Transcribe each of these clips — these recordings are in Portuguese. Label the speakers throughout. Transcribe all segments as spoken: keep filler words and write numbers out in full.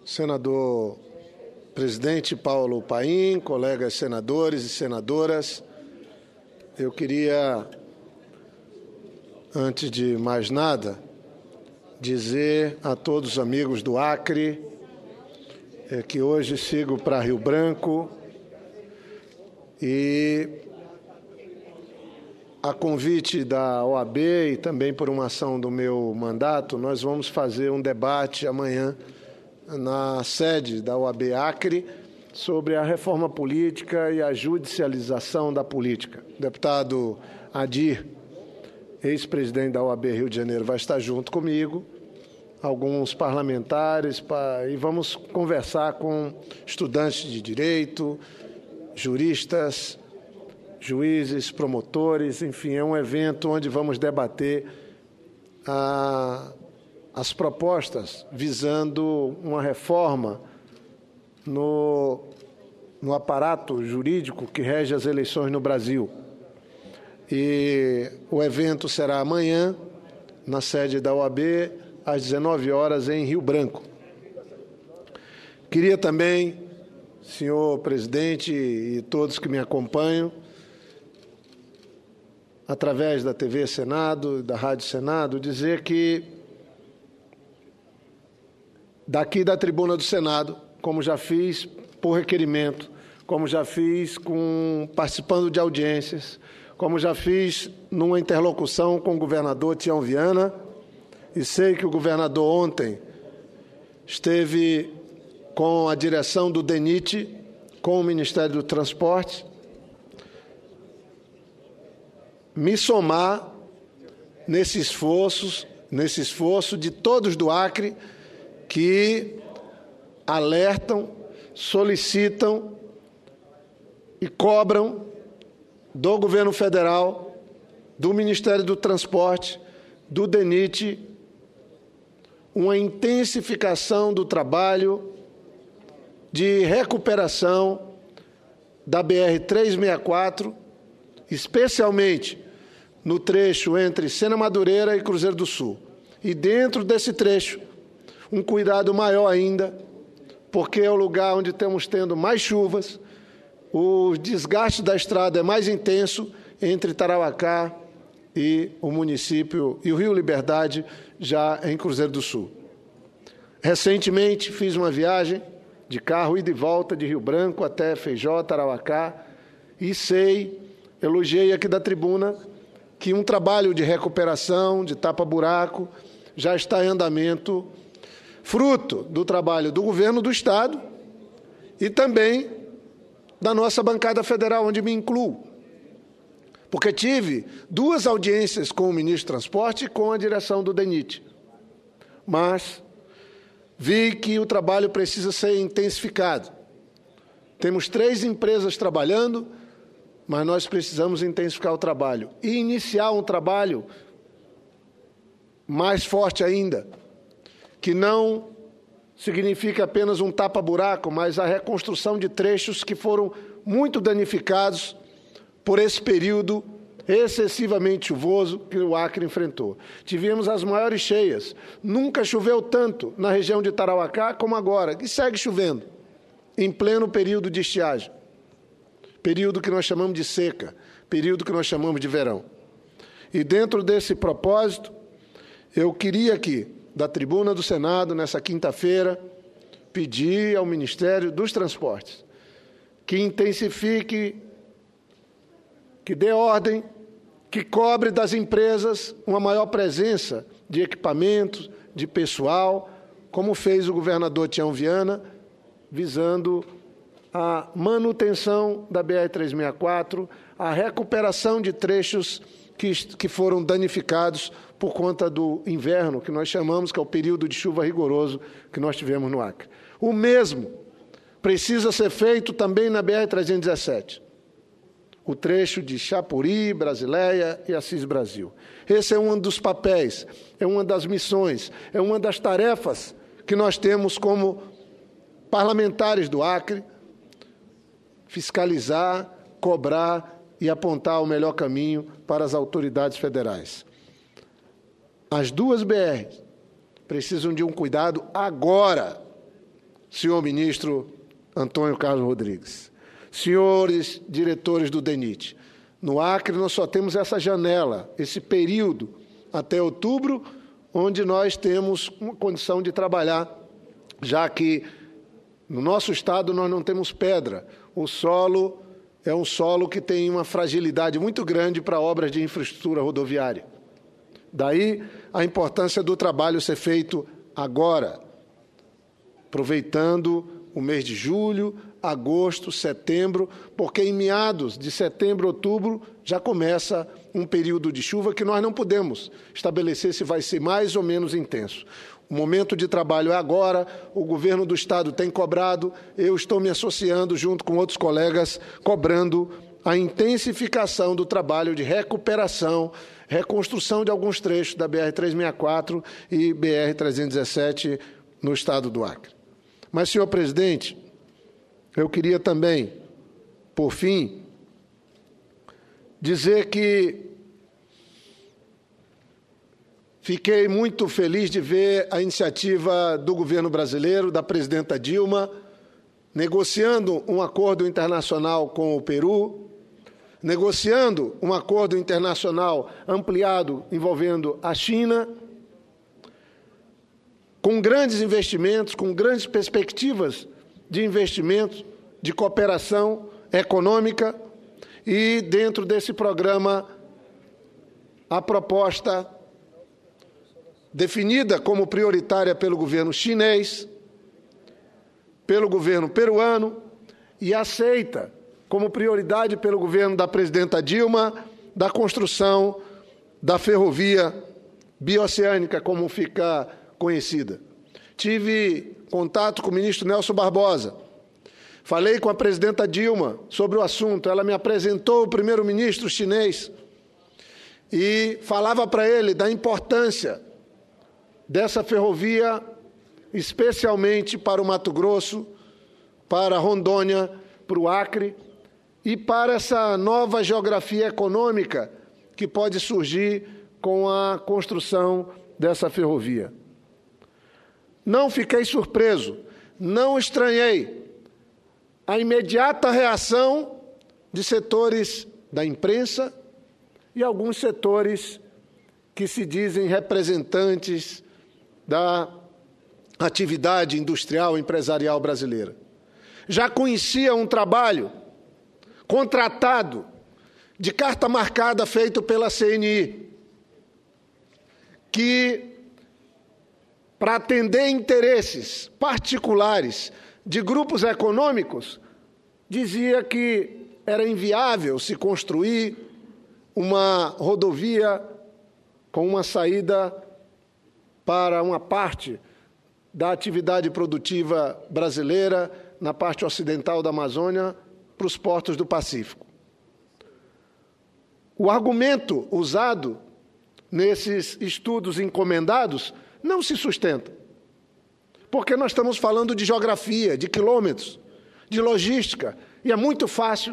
Speaker 1: senador presidente Paulo Paim, colegas senadores e senadoras, eu queria, antes de mais nada, dizer a todos os amigos do Acre é, que hoje sigo para Rio Branco e, a convite da O A B e também por uma ação do meu mandato, nós vamos fazer um debate amanhã na sede da O A B Acre sobre a reforma política e a judicialização da política. O deputado Adir, ex-presidente da O A B Rio de Janeiro, vai estar junto comigo, alguns parlamentares, e vamos conversar com estudantes de direito, juristas, juízes, promotores, enfim, é um evento onde vamos debater a, as propostas visando uma reforma no, no aparato jurídico que rege as eleições no Brasil. E o evento será amanhã, na sede da O A B, às dezenove horas, em Rio Branco. Queria também, senhor presidente e todos que me acompanham, através da T V Senado, da Rádio Senado, dizer que daqui da tribuna do Senado, como já fiz por requerimento, como já fiz com, participando de audiências, como já fiz numa interlocução com o governador Tião Viana, e sei que o governador ontem esteve com a direção do DENIT, com o Ministério do Transporte, me somar nesse esforço, nesse esforço de todos do Acre que alertam, solicitam e cobram do governo federal, do Ministério do Transporte, do DENIT, uma intensificação do trabalho de recuperação da B R trezentos e sessenta e quatro, especialmente no trecho entre Sena Madureira e Cruzeiro do Sul. E dentro desse trecho, um cuidado maior ainda, porque é o lugar onde estamos tendo mais chuvas, o desgaste da estrada é mais intenso entre Tarauacá e o município, e o Rio Liberdade, já em Cruzeiro do Sul. Recentemente, fiz uma viagem de carro ida e volta de Rio Branco até Feijó, Tarauacá, e sei, elogiei aqui da tribuna, que um trabalho de recuperação, de tapa-buraco, já está em andamento, fruto do trabalho do governo do Estado e também da nossa bancada federal, onde me incluo. Porque tive duas audiências com o ministro do Transporte e com a direção do DENIT. Mas vi que o trabalho precisa ser intensificado. Temos três empresas trabalhando, mas nós precisamos intensificar o trabalho e iniciar um trabalho mais forte ainda, que não significa apenas um tapa-buraco, mas a reconstrução de trechos que foram muito danificados por esse período excessivamente chuvoso que o Acre enfrentou. Tivemos as maiores cheias. Nunca choveu tanto na região de Tarauacá como agora, e segue chovendo, em pleno período de estiagem. Período que nós chamamos de seca, período que nós chamamos de verão. E dentro desse propósito, eu queria aqui, da tribuna do Senado, nessa quinta-feira, pedir ao Ministério dos Transportes que intensifique, que dê ordem, que cobre das empresas uma maior presença de equipamentos, de pessoal, como fez o governador Tião Viana, visando a manutenção da B R trezentos e sessenta e quatro, a recuperação de trechos que, que foram danificados por conta do inverno, que nós chamamos, que é o período de chuva rigoroso que nós tivemos no Acre. O mesmo precisa ser feito também na B R trezentos e dezessete, o trecho de Chapuri, Brasileia e Assis Brasil. Esse é um dos papéis, é uma das missões, é uma das tarefas que nós temos como parlamentares do Acre, fiscalizar, cobrar e apontar o melhor caminho para as autoridades federais. As duas B Rs precisam de um cuidado agora, senhor ministro Antônio Carlos Rodrigues, senhores diretores do DENIT, no Acre nós só temos essa janela, esse período até outubro, onde nós temos uma condição de trabalhar, já que no nosso estado nós não temos pedra. O solo é um solo que tem uma fragilidade muito grande para obras de infraestrutura rodoviária. Daí a importância do trabalho ser feito agora, aproveitando o mês de julho, agosto, setembro, porque em meados de setembro, outubro, já começa um período de chuva que nós não podemos estabelecer se vai ser mais ou menos intenso. O momento de trabalho é agora, o governo do estado tem cobrado, eu estou me associando junto com outros colegas, cobrando a intensificação do trabalho de recuperação, reconstrução de alguns trechos da B R trezentos e sessenta e quatro e B R trezentos e dezessete no estado do Acre. Mas, senhor presidente, eu queria também, por fim, dizer que fiquei muito feliz de ver a iniciativa do governo brasileiro, da presidenta Dilma, negociando um acordo internacional com o Peru, negociando um acordo internacional ampliado envolvendo a China, com grandes investimentos, com grandes perspectivas de investimentos, de cooperação econômica, e dentro desse programa a proposta definida como prioritária pelo governo chinês, pelo governo peruano e aceita como prioridade pelo governo da presidenta Dilma, da construção da ferrovia bioceânica, como fica conhecida. Tive contato com o ministro Nelson Barbosa, falei com a presidenta Dilma sobre o assunto, ela me apresentou o primeiro-ministro chinês e falava para ele da importância dessa ferrovia, especialmente para o Mato Grosso, para Rondônia, para o Acre e para essa nova geografia econômica que pode surgir com a construção dessa ferrovia. Não fiquei surpreso, não estranhei a imediata reação de setores da imprensa e alguns setores que se dizem representantes da atividade industrial e empresarial brasileira. Já conhecia um trabalho contratado de carta marcada feito pela C N I, que, para atender interesses particulares de grupos econômicos, dizia que era inviável se construir uma rodovia com uma saída para uma parte da atividade produtiva brasileira na parte ocidental da Amazônia para os portos do Pacífico. O argumento usado nesses estudos encomendados não se sustenta, porque nós estamos falando de geografia, de quilômetros, de logística, e é muito fácil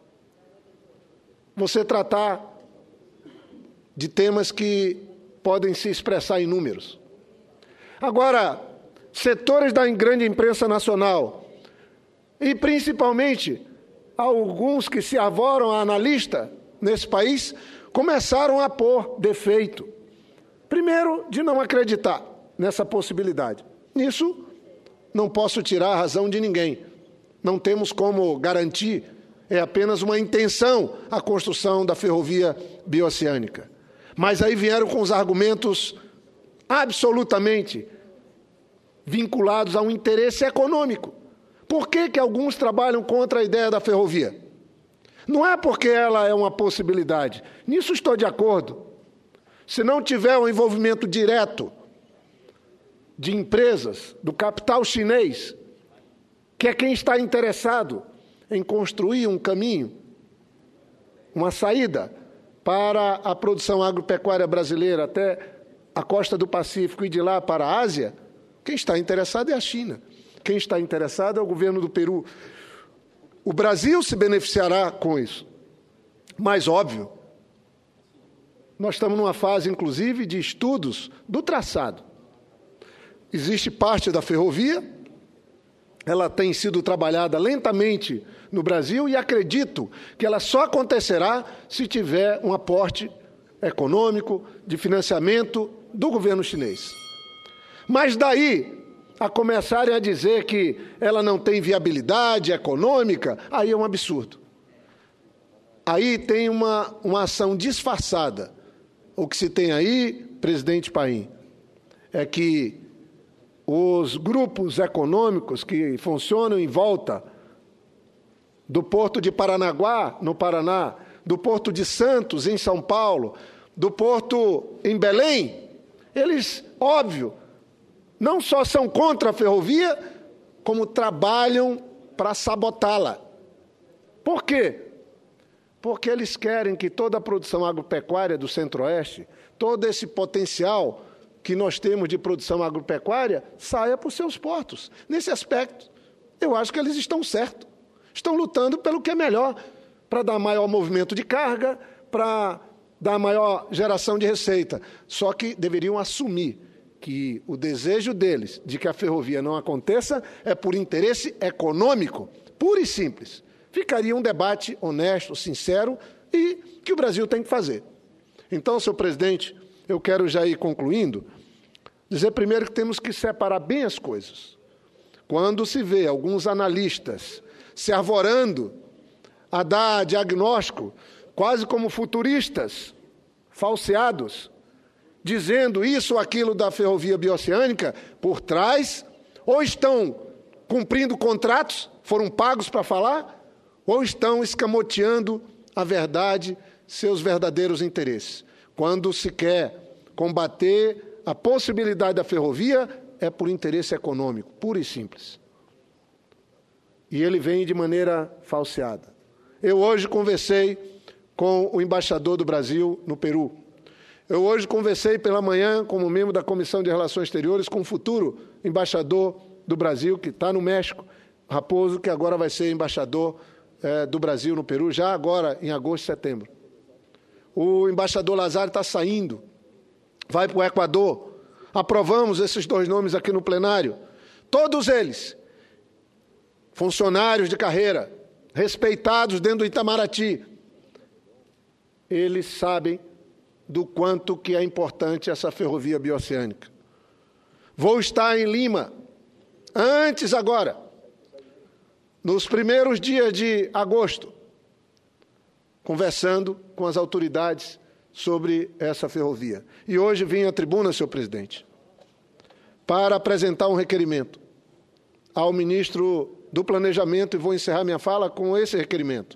Speaker 1: você tratar de temas que podem se expressar em números. Agora, setores da grande imprensa nacional, e principalmente alguns que se arvoram a analista nesse país, começaram a pôr defeito. Primeiro, de não acreditar nessa possibilidade. Nisso, não posso tirar a razão de ninguém. Não temos como garantir, é apenas uma intenção a construção da ferrovia bioceânica. Mas aí vieram com os argumentos absolutamente vinculados a um interesse econômico. Por que que alguns trabalham contra a ideia da ferrovia? Não é porque ela é uma possibilidade. Nisso estou de acordo. Se não tiver um envolvimento direto de empresas, do capital chinês, que é quem está interessado em construir um caminho, uma saída para a produção agropecuária brasileira até a costa do Pacífico e de lá para a Ásia, quem está interessado é a China. Quem está interessado é o governo do Peru. O Brasil se beneficiará com isso. Mas, óbvio, nós estamos numa fase, inclusive, de estudos do traçado. Existe parte da ferrovia ela tem sido trabalhada lentamente no Brasil e acredito que ela só acontecerá se tiver um aporte econômico, de financiamento do governo chinês. Mas daí a começarem a dizer que ela não tem viabilidade econômica, aí é um absurdo. Aí tem uma, uma ação disfarçada. O que se tem aí, presidente Paim, é que os grupos econômicos que funcionam em volta do Porto de Paranaguá, no Paraná, do Porto de Santos, em São Paulo, do Porto em Belém, eles, óbvio, não só são contra a ferrovia, como trabalham para sabotá-la. Por quê? Porque eles querem que toda a produção agropecuária do Centro-Oeste, todo esse potencial que nós temos de produção agropecuária, saia para os seus portos. Nesse aspecto, eu acho que eles estão certos. Estão lutando pelo que é melhor, para dar maior movimento de carga, para dar maior geração de receita. Só que deveriam assumir que o desejo deles de que a ferrovia não aconteça é por interesse econômico, puro e simples. Ficaria um debate honesto, sincero e que o Brasil tem que fazer. Então, senhor presidente, eu quero já ir concluindo, dizer primeiro que temos que separar bem as coisas. Quando se vê alguns analistas se arvorando a dar diagnóstico, quase como futuristas, falseados, dizendo isso ou aquilo da ferrovia bioceânica, por trás, ou estão cumprindo contratos, foram pagos para falar, ou estão escamoteando a verdade, seus verdadeiros interesses. Quando se quer combater a possibilidade da ferrovia, é por interesse econômico, puro e simples. E ele vem de maneira falseada. Eu hoje conversei com o embaixador do Brasil no Peru. Eu hoje conversei pela manhã, como membro da Comissão de Relações Exteriores, com o futuro embaixador do Brasil, que está no México, Raposo, que agora vai ser embaixador eh, do Brasil no Peru, já agora em agosto e setembro. O embaixador Lazari está saindo, vai para o Equador. Aprovamos esses dois nomes aqui no plenário. Todos eles, funcionários de carreira, respeitados dentro do Itamaraty, eles sabem do quanto que é importante essa ferrovia bioceânica. Vou estar em Lima, antes agora, nos primeiros dias de agosto, conversando com as autoridades sobre essa ferrovia. E hoje vim à tribuna, senhor presidente, para apresentar um requerimento ao ministro do Planejamento, e vou encerrar minha fala com esse requerimento,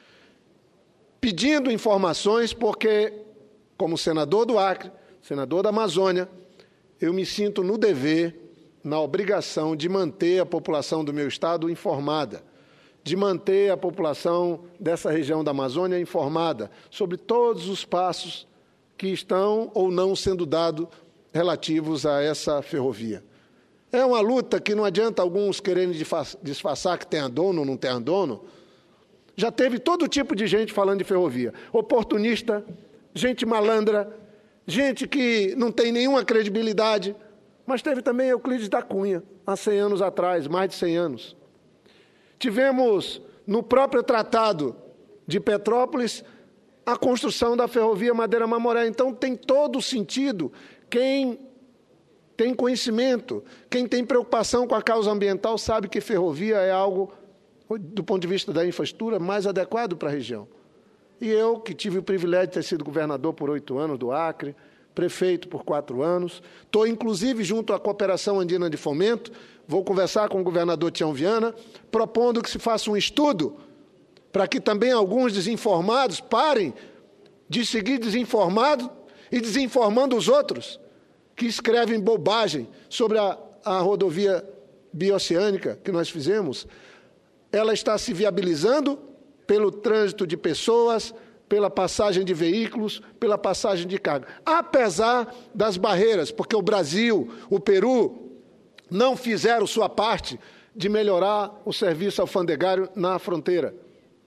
Speaker 1: pedindo informações, porque, como senador do Acre, senador da Amazônia, eu me sinto no dever, na obrigação de manter a população do meu estado informada, de manter a população dessa região da Amazônia informada sobre todos os passos que estão ou não sendo dados relativos a essa ferrovia. É uma luta que não adianta alguns quererem disfarçar que tenha dono ou não tenha dono. Já teve todo tipo de gente falando de ferrovia. Oportunista, gente malandra, gente que não tem nenhuma credibilidade, mas teve também Euclides da Cunha, há cem anos atrás, mais de cem anos. Tivemos, no próprio Tratado de Petrópolis, a construção da ferrovia Madeira-Mamoré. Então, tem todo o sentido. Quem tem conhecimento, quem tem preocupação com a causa ambiental, sabe que ferrovia é algo, do ponto de vista da infraestrutura, mais adequado para a região. E eu, que tive o privilégio de ter sido governador por oito anos do Acre, prefeito por quatro anos, estou, inclusive, junto à Cooperação Andina de Fomento, vou conversar com o governador Tião Viana, propondo que se faça um estudo para que também alguns desinformados parem de seguir desinformados e desinformando os outros, que escrevem bobagem sobre a, a rodovia bioceânica que nós fizemos. Ela está se viabilizando pelo trânsito de pessoas, pela passagem de veículos, pela passagem de carga, apesar das barreiras, porque o Brasil, o Peru, não fizeram sua parte de melhorar o serviço alfandegário na fronteira.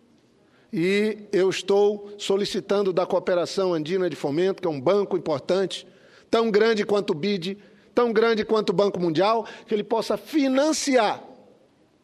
Speaker 1: E eu estou solicitando da Cooperação Andina de Fomento, que é um banco importante, tão grande quanto o B I D, tão grande quanto o Banco Mundial, que ele possa financiar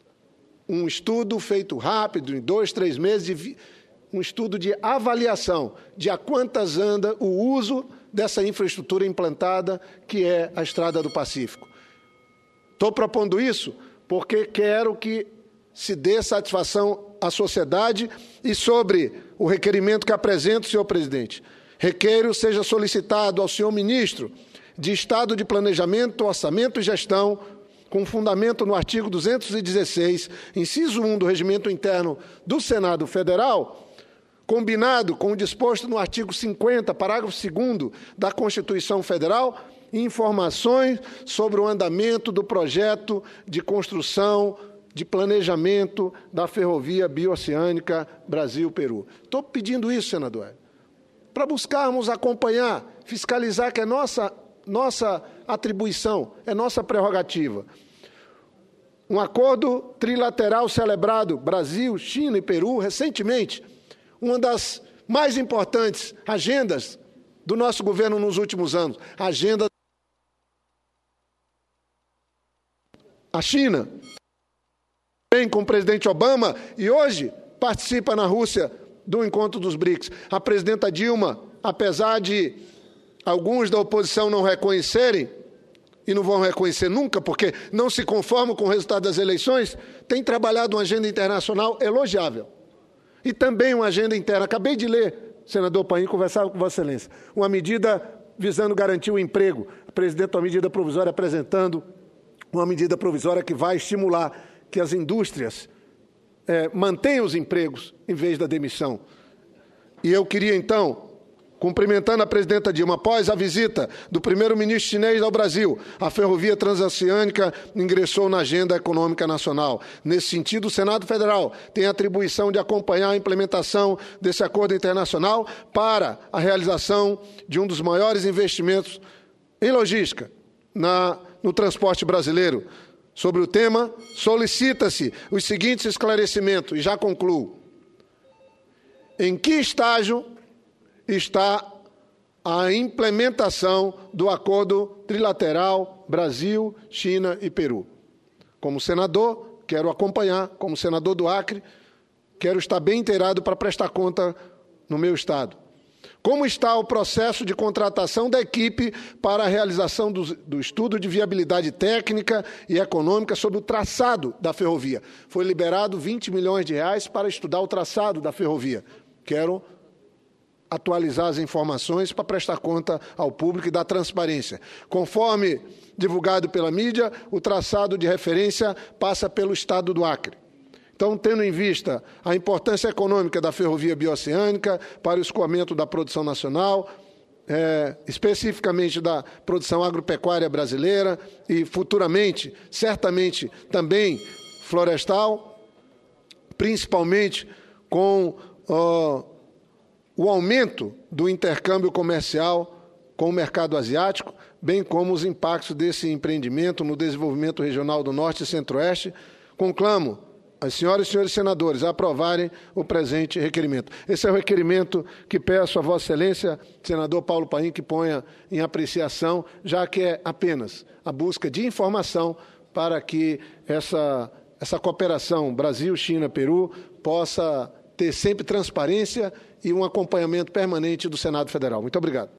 Speaker 1: um estudo feito rápido, em dois, três meses, de, um estudo de avaliação de a quantas anda o uso dessa infraestrutura implantada, que é a Estrada do Pacífico. Estou propondo isso porque quero que se dê satisfação à sociedade e sobre o requerimento que apresento, senhor presidente. Requeiro seja solicitado ao senhor ministro de Estado de Planejamento, Orçamento e Gestão, com fundamento no artigo duzentos e dezesseis, inciso um do Regimento Interno do Senado Federal, combinado com o disposto no artigo cinquenta, parágrafo segundo da Constituição Federal, informações sobre o andamento do projeto de construção, de planejamento da ferrovia bioceânica Brasil-Peru. Estou pedindo isso, senador, para buscarmos acompanhar, fiscalizar, que é nossa, nossa atribuição, é nossa prerrogativa. Um acordo trilateral celebrado Brasil, China e Peru recentemente, uma das mais importantes agendas do nosso governo nos últimos anos, a agenda a China, também com o presidente Obama, e hoje participa na Rússia do encontro dos BRICS. A presidenta Dilma, apesar de alguns da oposição não reconhecerem, e não vão reconhecer nunca, porque não se conformam com o resultado das eleições, tem trabalhado uma agenda internacional elogiável. E também uma agenda interna. Acabei de ler, senador Paim, conversava com Vossa Excelência, uma medida visando garantir o emprego. O presidente, uma medida provisória apresentando uma medida provisória que vai estimular que as indústrias é, mantenham os empregos em vez da demissão. E eu queria, então, cumprimentando a presidenta Dilma, após a visita do primeiro-ministro chinês ao Brasil, a ferrovia transoceânica ingressou na agenda econômica nacional. Nesse sentido, o Senado Federal tem a atribuição de acompanhar a implementação desse acordo internacional para a realização de um dos maiores investimentos em logística na, no transporte brasileiro. Sobre o tema, solicita-se os seguintes esclarecimentos, e já concluo. Em que estágio está a implementação do acordo trilateral Brasil, China e Peru? Como senador, quero acompanhar, como senador do Acre, quero estar bem inteirado para prestar conta no meu estado. Como está o processo de contratação da equipe para a realização do, do estudo de viabilidade técnica e econômica sobre o traçado da ferrovia? Foi liberado vinte milhões de reais para estudar o traçado da ferrovia. Quero atualizar as informações para prestar conta ao público e dar transparência. Conforme divulgado pela mídia, o traçado de referência passa pelo estado do Acre. Então, tendo em vista a importância econômica da ferrovia bioceânica para o escoamento da produção nacional, é, especificamente da produção agropecuária brasileira e futuramente, certamente, também florestal, principalmente com ó, o aumento do intercâmbio comercial com o mercado asiático, bem como os impactos desse empreendimento no desenvolvimento regional do Norte e Centro-Oeste, conclamo as senhoras e senhores senadores a aprovarem o presente requerimento. Esse é o requerimento que peço a Vossa Excelência, senador Paulo Paim, que ponha em apreciação, já que é apenas a busca de informação para que essa, essa cooperação Brasil, China, Peru possa ter sempre transparência e um acompanhamento permanente do Senado Federal. Muito obrigado.